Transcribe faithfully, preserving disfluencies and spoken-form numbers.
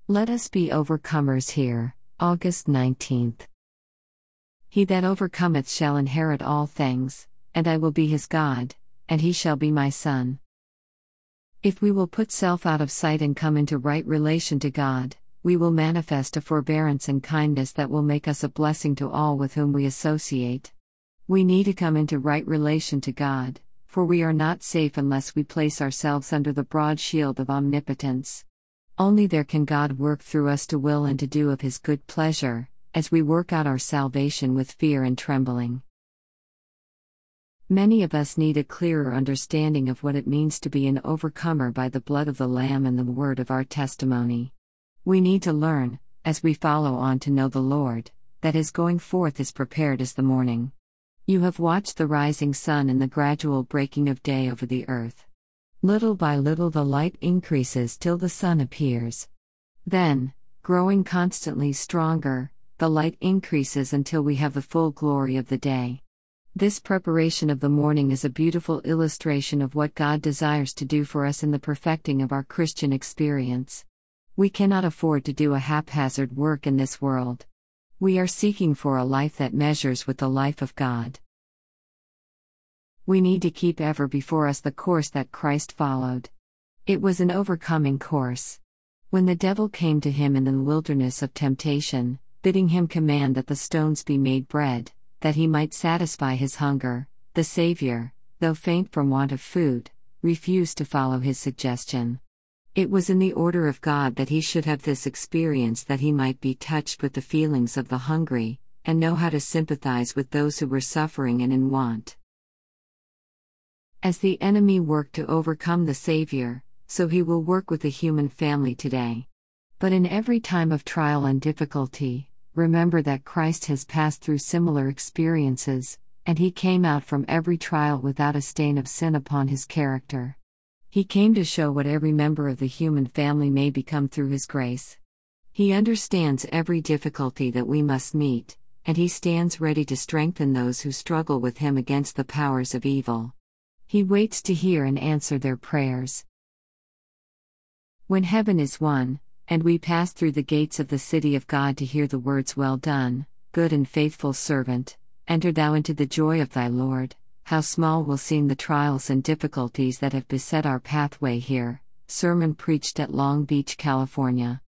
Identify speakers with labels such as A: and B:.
A: Let us be overcomers here. August nineteenth. He that overcometh shall inherit all things, and I will be his God, and he shall be my son. If we will put self out of sight and come into right relation to God, we will manifest a forbearance and kindness that will make us a blessing to all with whom we associate. We need to come into right relation to God, for we are not safe unless we place ourselves under the broad shield of omnipotence. Only there can God work through us to will and to do of his good pleasure, as we work out our salvation with fear and trembling. Many of us need a clearer understanding of what it means to be an overcomer by the blood of the Lamb and the word of our testimony. We need to learn, as we follow on to know the Lord, that his going forth is prepared as the morning. You have watched the rising sun and the gradual breaking of day over the earth. Little by little the light increases till the sun appears. Then, growing constantly stronger, the light increases until we have the full glory of the day. This preparation of the morning is a beautiful illustration of what God desires to do for us in the perfecting of our Christian experience. We cannot afford to do a haphazard work in this world. We are seeking for a life that measures with the life of God. We need to keep ever before us the course that Christ followed. It was an overcoming course. When the devil came to him in the wilderness of temptation, bidding him command that the stones be made bread, that he might satisfy his hunger, the Savior, though faint from want of food, refused to follow his suggestion. It was in the order of God that he should have this experience that he might be touched with the feelings of the hungry, and know how to sympathize with those who were suffering and in want. As the enemy worked to overcome the Savior, so he will work with the human family today. But in every time of trial and difficulty, remember that Christ has passed through similar experiences, and he came out from every trial without a stain of sin upon his character. He came to show what every member of the human family may become through his grace. He understands every difficulty that we must meet, and he stands ready to strengthen those who struggle with him against the powers of evil. He waits to hear and answer their prayers. When heaven is won, and we pass through the gates of the city of God to hear the words, "Well done, good and faithful servant, enter thou into the joy of thy Lord," how small will seem the trials and difficulties that have beset our pathway here. Sermon preached at Long Beach, California.